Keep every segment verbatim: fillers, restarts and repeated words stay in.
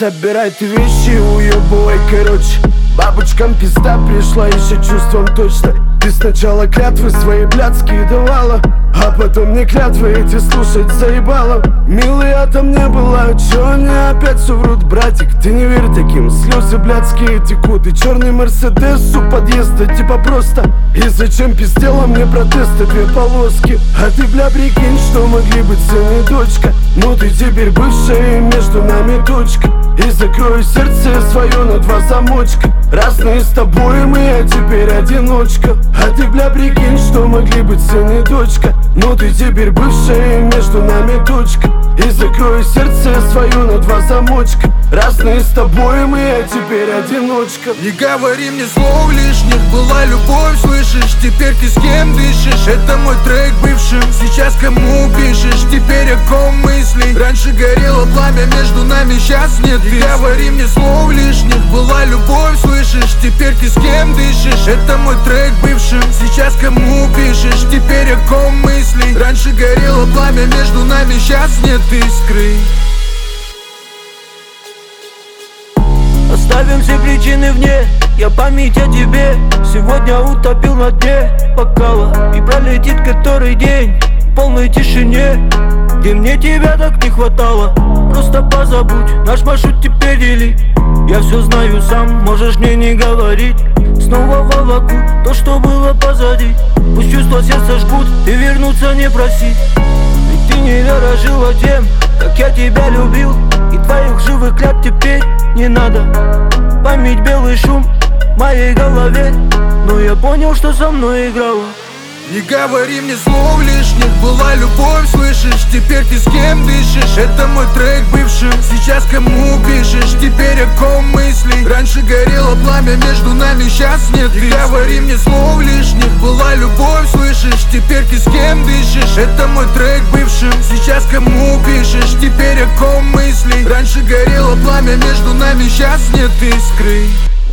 собирай ты вещи, уебывай, короче. Бабочкам пизда пришла еще чувством точно. Ты сначала клятвы свои блядские давала, а потом мне клятвы эти слушать заебало. Милый, а там не было, чё они опять все врут, братик? Ты не верь таким, слезы блядские текут. И черный мерседес у подъезда типа просто. И зачем пиздела мне протесты две полоски? А ты, бля, прикинь, что могли быть сын и дочка. Ну ты теперь бывшая, и между нами точка. И закрою сердце свое на два замочка. Разные с тобой мы, а теперь одиночка. А ты, бля, прикинь, что могли быть сын и дочка. Ну ты теперь бывшая, и между нами точка. И закрою сердце свое на два замочка. Разные с тобой мы, а теперь одиночка. Не говори мне слов лишних, была любовь, слышишь? Теперь ты с кем дышишь? Это мой трек бывшим. Сейчас кому пишешь? Теперь о ком мысли? Раньше горело пламя между нами, сейчас нет. Не говори мне слов лишних, была любовь, слышишь? Теперь ты с кем дышишь? Это мой трек бывшим. Сейчас кому пишешь? Теперь о ком мысли? Раньше горело пламя между нами, сейчас нет искры. Оставим все причины вне, я память о тебе сегодня утопил на дне бокала. И пролетит который день в полной тишине, где мне тебя так не хватало. Просто позабудь, наш маршрут теперь дели. Я все знаю сам, можешь мне не говорить. Снова волоку то, что было позади. Пусть чувства сердца жгут, ты вернуться не проси. Ведь ты не дорожила тем, как я тебя любил. И твоих живых клятв теперь не надо. Память белый шум в моей голове, но я понял, что со мной играла. Не говори мне слов лишних, была любовь, слышишь? Теперь ты с кем дышишь? Это мой трек бывшим. Сейчас кому пишешь? Теперь о ком мысли? Раньше горело пламя между нами, сейчас нет. Не говори мне слов лишних, была любовь, слышишь? Теперь ты с кем дышишь? Это мой трек бывшим. Сейчас кому пишешь? Теперь о ком мысли? Раньше горело пламя между нами, сейчас нет искры.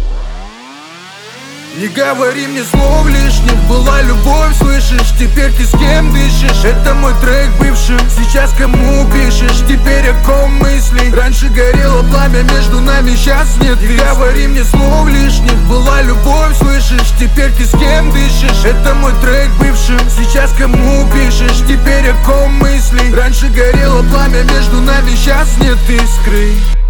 Не говори мне слов лишних, была любовь, слышишь? Теперь ты с кем дышишь? Это мой трек бывшим. Сейчас кому пишешь? Теперь о ком мысли? Раньше горело пламя между нами, сейчас нет. Не говори мне слов лишних, была любовь, слышишь? Теперь ты с кем дышишь? Это мой трек бывшим. Сейчас кому пишешь? Теперь о ком мысли? Раньше горело пламя между нами, сейчас нет искры.